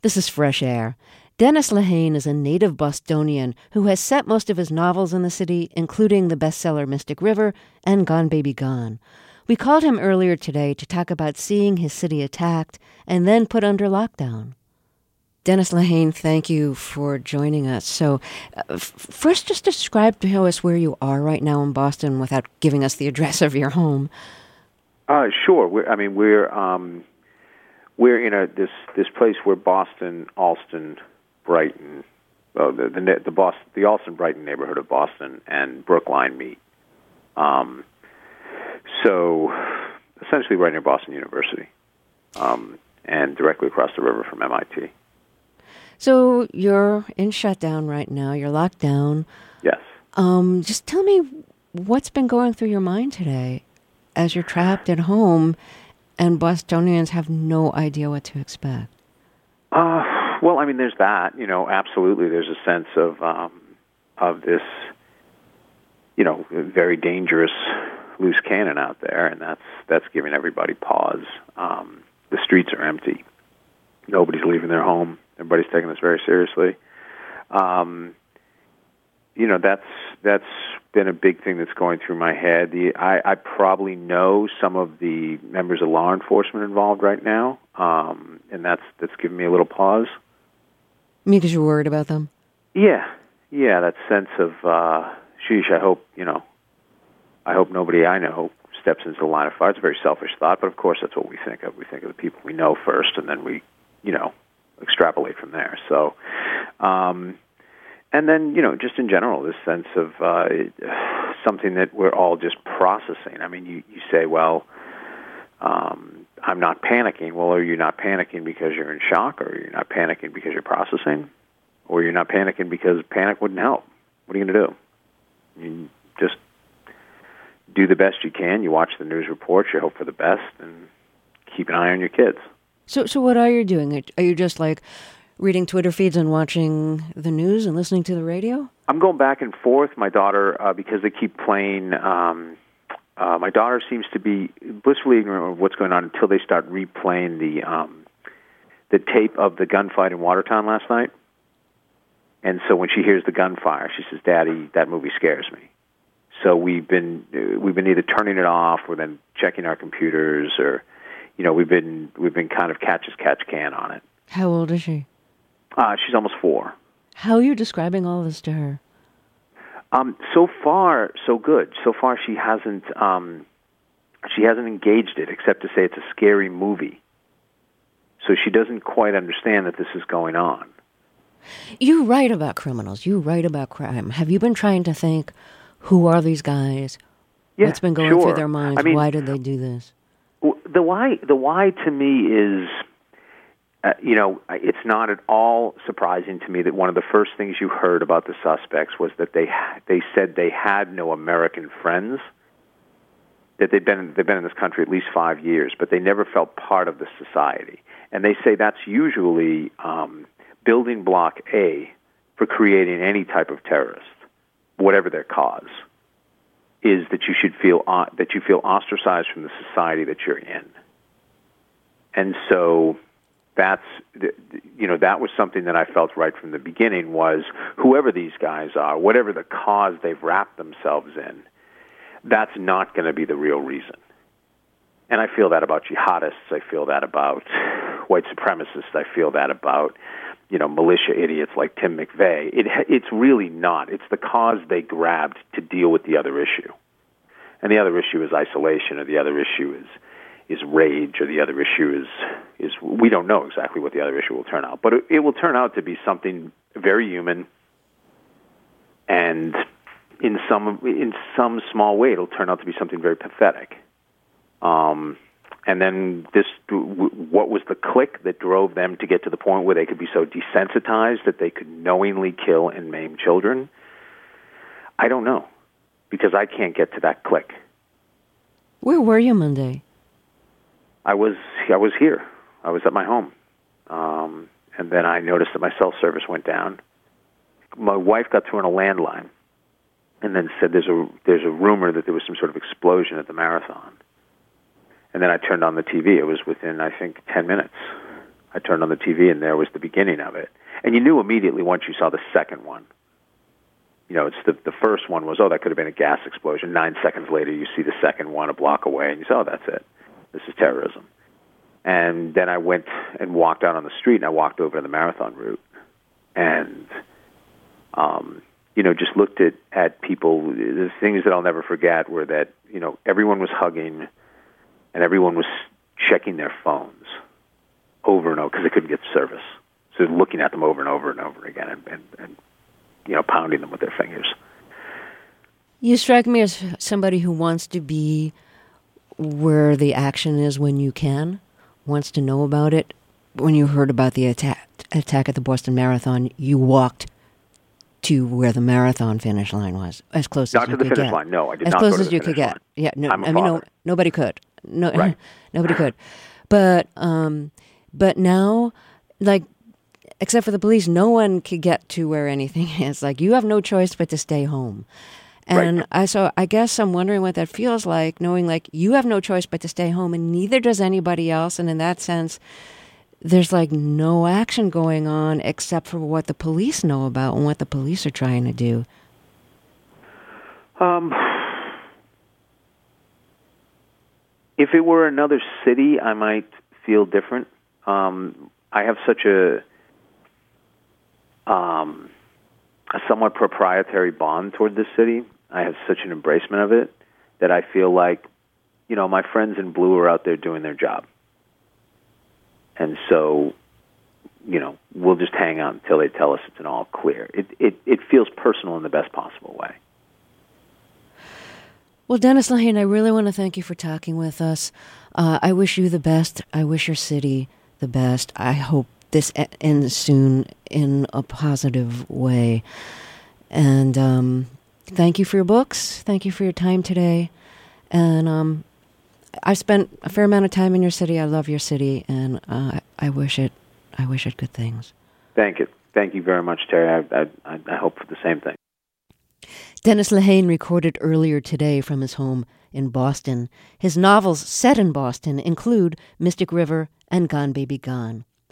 This is Fresh Air. Dennis Lehane is a native Bostonian who has set most of his novels in the city, including the bestseller Mystic River and Gone Baby Gone. We called him earlier today to talk about seeing his city attacked and then put under lockdown. Dennis Lehane, thank you for joining us. So, first, just describe to us where you are right now in Boston without giving us the address of your home. Sure. We're in this place where Boston, Allston, Brighton, the Allston Brighton neighborhood of Boston and Brookline meet. So essentially right near Boston University, and directly across the river from MIT. So you're in shutdown right now. You're locked down. Yes. Just tell me what's been going through your mind today as you're trapped at home and Bostonians have no idea what to expect. Well, there's that. Absolutely. There's a sense of this, very dangerous loose cannon out there, and that's giving everybody pause. The streets are empty. Nobody's leaving their home. Everybody's taking this very seriously. That's been a big thing that's going through my head. I probably know some of the members of law enforcement involved right now, and that's given me a little pause. Because you're worried about them? Yeah, that sense of, sheesh, I hope nobody I know steps into the line of fire. It's a very selfish thought, but of course that's what we think of. We think of the people we know first, and then we, extrapolate from there. So, and then, just in general, this sense of something that we're all just processing. You say, well, I'm not panicking. Well, are you not panicking because you're in shock, or are you not panicking because you're processing, or you're not panicking because panic wouldn't help? What are you going to do? You just do the best you can. You watch the news reports. You hope for the best, and keep an eye on your kids. So what are you doing? Are you just reading Twitter feeds and watching the news and listening to the radio? I'm going back and forth. My daughter, because they keep playing, my daughter seems to be blissfully ignorant of what's going on until they start replaying the tape of the gunfight in Watertown last night. And so when she hears the gunfire, she says, "Daddy, that movie scares me." So we've been either turning it off or then checking our computers, or we've been kind of catch as catch can on it. How old is she? She's almost 4. How are you describing all this to her? So far, so good. So far, she hasn't engaged it, except to say it's a scary movie. So she doesn't quite understand that this is going on. You write about criminals. You write about crime. Have you been trying to think, who are these guys? Yeah, what's been going through their minds? Why did they do this? The why to me is, it's not at all surprising to me that one of the first things you heard about the suspects was that they said they had no American friends, that they've been in this country at least 5 years, but they never felt part of the society. And they say that's usually building block A for creating any type of terrorist, whatever their cause, is that you should feel ostracized from the society that you're in. And so that was something that I felt right from the beginning, was whoever these guys are, whatever the cause they've wrapped themselves in, that's not going to be the real reason. And I feel that about jihadists. I feel that about white supremacists. I feel that about, militia idiots like Tim McVeigh. It's really not. It's the cause they grabbed to deal with the other issue. And the other issue is isolation, or the other issue is rage, or the other issue is we don't know exactly what the other issue will turn out. But it will turn out to be something very human, and in some small way it'll turn out to be something very pathetic. And then what was the click that drove them to get to the point where they could be so desensitized that they could knowingly kill and maim children? I don't know, because I can't get to that click. Where were you Monday? I was here. I was at my home. And then I noticed that my cell service went down. My wife got through on a landline and then said there's a rumor that there was some sort of explosion at the marathon. And then I turned on the TV. It was within, I think, 10 minutes. I turned on the TV, and there was the beginning of it. And you knew immediately once you saw the second one. It's the first one was, that could have been a gas explosion. 9 seconds later, you see the second one a block away, and you say, that's it. This is terrorism. And then I went and walked out on the street, and I walked over to the Marathon route, and just looked at people. The things that I'll never forget were that everyone was hugging, and everyone was checking their phones over and over because they couldn't get service. So looking at them over and over and over again, and pounding them with their fingers. You strike me as somebody who wants to be where the action is when you can, wants to know about it. When you heard about the attack at the Boston Marathon, you walked to where the marathon finish line was, as close as you could get. Not to the finish line, no. I did not go to the finish line. As close as you could get. Line. Yeah, no, I'm a father. Nobody could. No, right. Nobody could. But now, except for the police, no one could get to where anything is. You have no choice but to stay home. And right. I guess I'm wondering what that feels like, knowing you have no choice but to stay home, and neither does anybody else. And in that sense, there's no action going on except for what the police know about and what the police are trying to do. If it were another city, I might feel different. I have such a somewhat proprietary bond toward this city. I have such an embracement of it that I feel like, my friends in blue are out there doing their job. And so, we'll just hang out until they tell us it's an all clear. It feels personal in the best possible way. Well, Dennis Lehane, I really want to thank you for talking with us. I wish you the best. I wish your city the best. I hope this ends soon in a positive way. And thank you for your books. Thank you for your time today. And I spent a fair amount of time in your city. I love your city, and I wish it good things. Thank you. Thank you very much, Terry. I hope for the same thing. Dennis Lehane recorded earlier today from his home in Boston. His novels set in Boston include Mystic River and Gone Baby Gone.